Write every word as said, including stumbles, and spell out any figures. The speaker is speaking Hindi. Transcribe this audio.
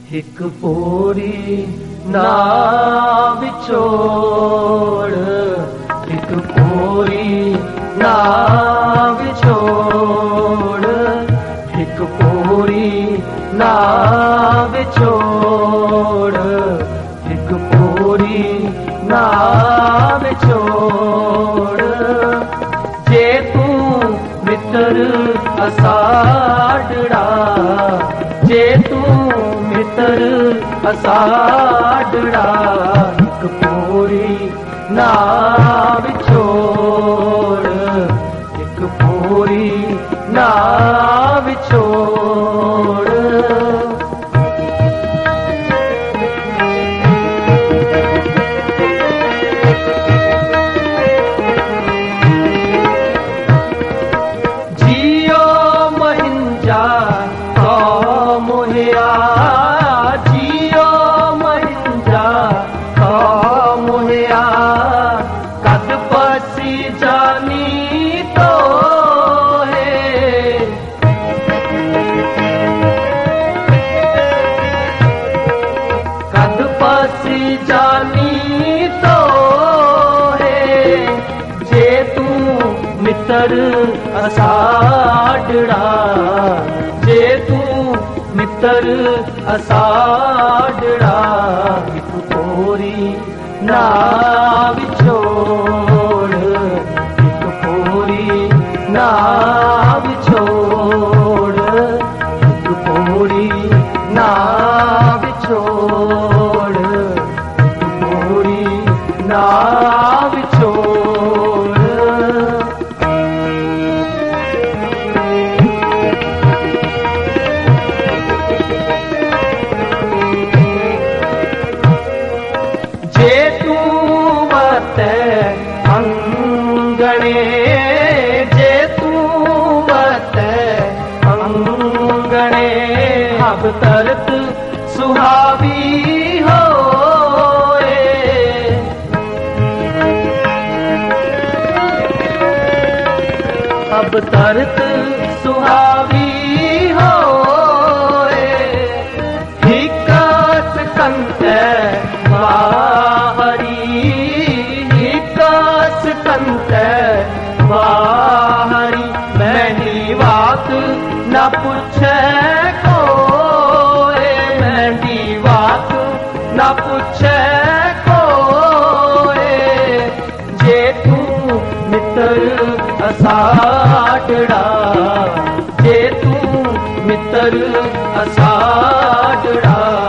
एक पोरी ना विछोड़, एक पोरी ना विछोड़, एक पोरी ना विछोड़, एक पोरी ना विछोड़। जे तू मित्र असाडड़ा, जे तू मित्र असाडड़ा, एक पोरी ना विछोड़, एक पोरी ना विछोड़। जियो महिंजा तो मोहिया, जियो महिंजा तो मोहिया, कद पसी जानी तो है, कद पसी जानी तो है। जे तू मित्र असाडड़ा, जे तू मित्र असाडड़ा, एक पोरी ना विछोड़, एक पोरी ना विछोड़, एक पोरी ना विछोड़, एक पोरी ना विछोड़। जे तू मत अंगणे, जे तू मत अंगणे, अब तरत सुहावी होए, अब तरत सुहावी होए। हिकस कंत बाहरी, हिकस कंत बाहरी, मैंडी बात न पूछे कोई, मैंडी बात न पूछे कोई। जे तू मित्र असाडड़ा, जे तू मित्र असाडड़ा,